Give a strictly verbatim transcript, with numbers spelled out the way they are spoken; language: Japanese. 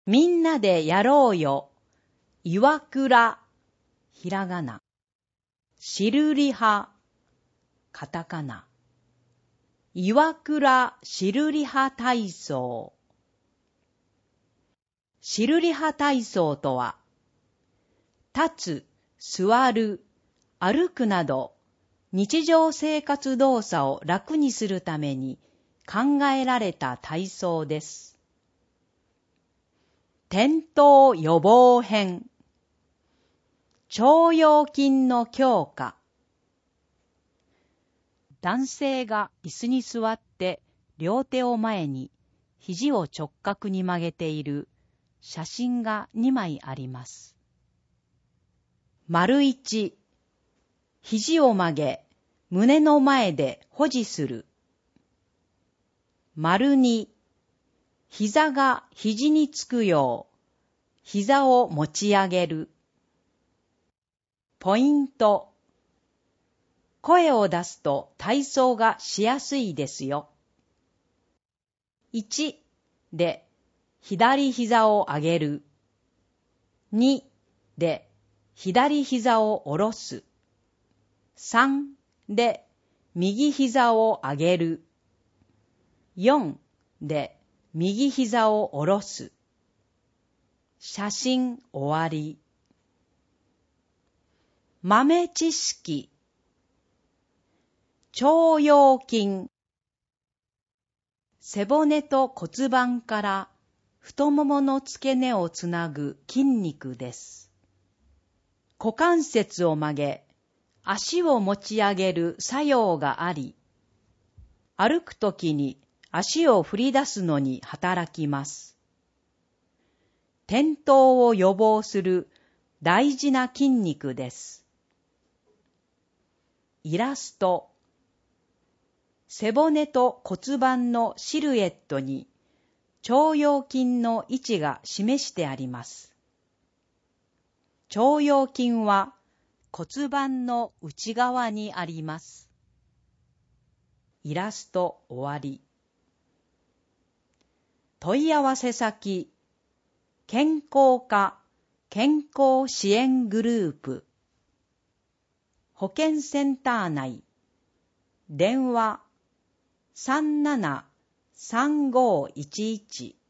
みんなでやろうよ。岩倉、ひらがな。しるりは、カタカナ。岩倉しるりは体操。しるりは体操とは、立つ、座る、歩くなど、日常生活動作を楽にするために考えられた体操です。転倒予防編。腸腰筋の強化。男性が椅子に座って両手を前に肘を直角に曲げている写真がにまいあります。丸一、肘を曲げ胸の前で保持する。丸二、膝が肘につくよう膝を持ち上げる。ポイント。声を出すと体操がしやすいですよ。いちで左膝を上げる。にで左膝を下ろす。さんで右膝を上げる。よんで右膝を下ろす。写真終わり。豆知識。腸腰筋。背骨と骨盤から太ももの付け根をつなぐ筋肉です。股関節を曲げ、足を持ち上げる作用があり、歩くときに足を振り出すのに働きます。転倒を予防する大事な筋肉です。イラスト。背骨と骨盤のシルエットに腸腰筋の位置が示してあります。腸腰筋は骨盤の内側にあります。イラスト終わり。問い合わせ先、健康課健康支援グループ。保健センター内。電話さんななさんごいちいち